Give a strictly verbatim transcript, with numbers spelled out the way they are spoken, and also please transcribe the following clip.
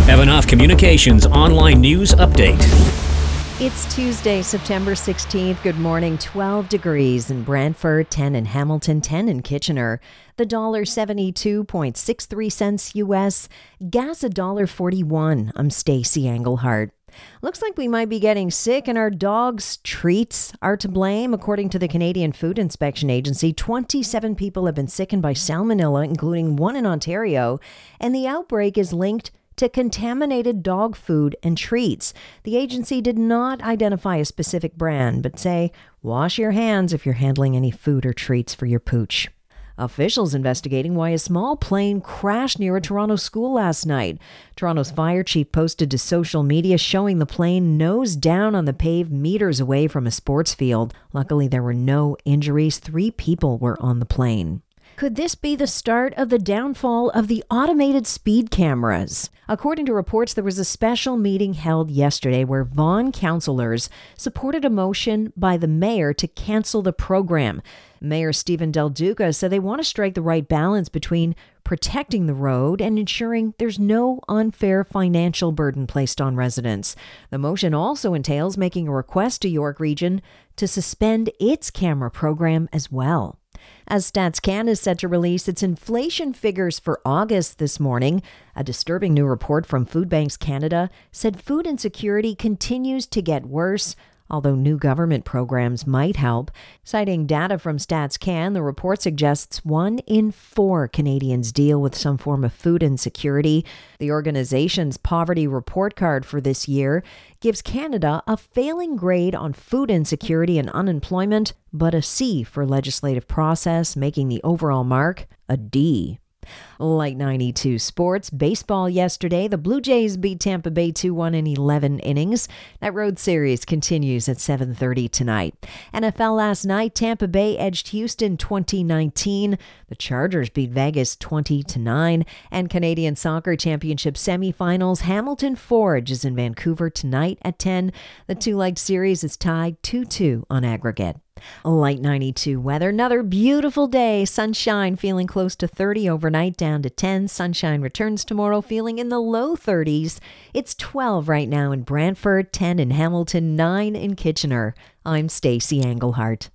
Evanoff Communications online news update. It's Tuesday, September sixteenth. Good morning. twelve degrees in Brantford, ten in Hamilton, ten in Kitchener. The dollar seventy-two point six three cents U S. Gas a dollar forty-one. I'm Stacey Englehart. Looks like we might be getting sick and our dogs' treats are to blame. According to the Canadian Food Inspection Agency, twenty-seven people have been sickened by salmonella, including one in Ontario, and the outbreak is linked to contaminated dog food and treats. The agency did not identify a specific brand, but say, wash your hands if you're handling any food or treats for your pooch. Officials investigating why a small plane crashed near a Toronto school last night. Toronto's fire chief posted to social media showing the plane nose down on the pave meters away from a sports field. Luckily, there were no injuries. Three people were on the plane. Could this be the start of the downfall of the automated speed cameras? According to reports, there was a special meeting held yesterday where Vaughan councillors supported a motion by the mayor to cancel the program. Mayor Stephen Del Duca said they want to strike the right balance between protecting the road and ensuring there's no unfair financial burden placed on residents. The motion also entails making a request to York Region to suspend its camera program as well. As StatsCan is set to release its inflation figures for August this morning, a disturbing new report from Food Banks Canada said food insecurity continues to get worse, although new government programs might help. Citing data from StatsCan, the report suggests one in four Canadians deal with some form of food insecurity. The organization's poverty report card for this year gives Canada a failing grade on food insecurity and unemployment, but a C for legislative process, making the overall mark a D. Light ninety-two sports. Baseball yesterday. The Blue Jays beat Tampa Bay two one in eleven innings. That road series continues at seven thirty tonight. N F L last night. Tampa Bay edged Houston twenty nineteen. The Chargers beat Vegas twenty to nine. And Canadian Soccer Championship semifinals. Hamilton Forge is in Vancouver tonight at ten. The two-leg series is tied two two on aggregate. Light ninety-two weather. Another beautiful day. Sunshine feeling close to thirty overnight, down to ten. Sunshine returns tomorrow feeling in the low thirties. It's twelve right now in Brantford, ten in Hamilton, nine in Kitchener. I'm Stacey Englehart.